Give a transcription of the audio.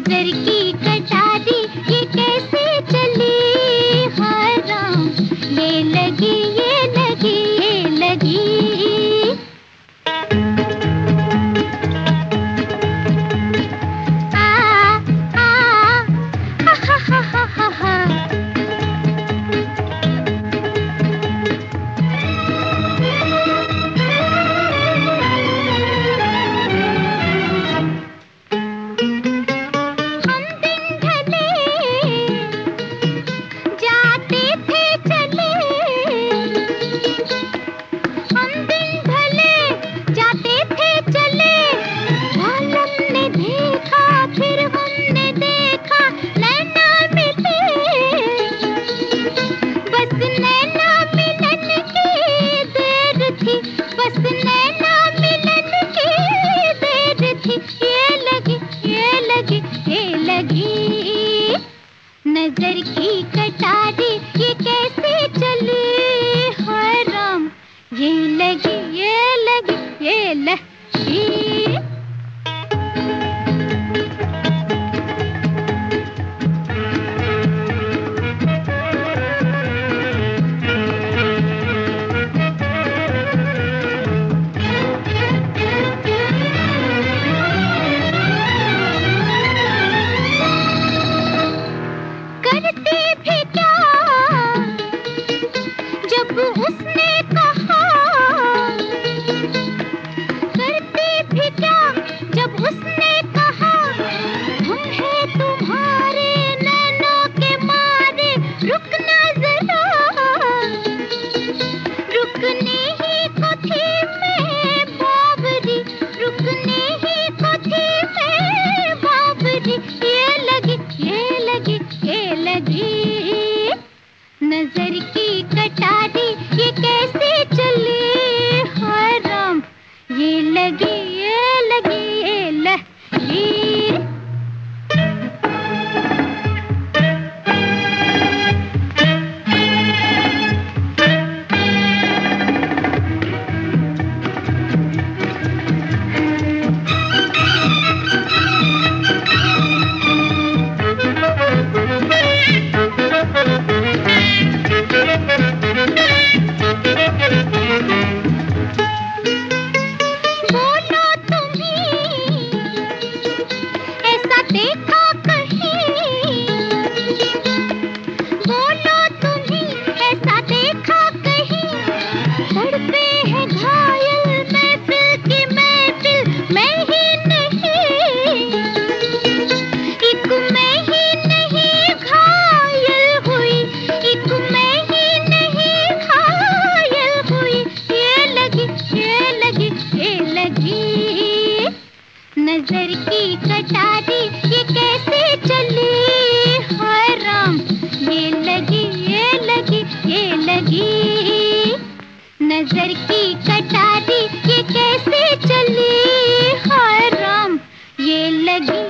नजर की कटारी ये कैसे चली, हाय राम, ये लगी ये लगी ये लगी। नजर की कटारी ये कैसे चली, हाय राम, ये लगी ये लगी ये लगी। करती भी क्या जब उसने कहा, करती भी क्या जब उसने कहा, तुम्हें तुम्हारे नैनों के मारे रुकना जरा, रुकने ही को थी मैं बाबरी, रुकने ही को थी मैं बाबरी। ये लगी ये लगी ये लगी। नजर की कटारी ये कैसे चली, हाय राम, ये लगी ये लगी ये लगी। देखा कहीं, बोलो तुम्हीं ऐसा देखा कहीं, तड़पे है घायल महफिल की महफिल, मैं ही नहीं, एक मैं ही नहीं घायल हुई, एक मैं ही नहीं घायल हुई। ये लगी ये लगी ये लगी। नजर की कटारी ये कैसे चली, हाय राम, ये लगी ये लगी ये लगी। नजर की कटारी ये कैसे चली, हाय राम, ये लगी।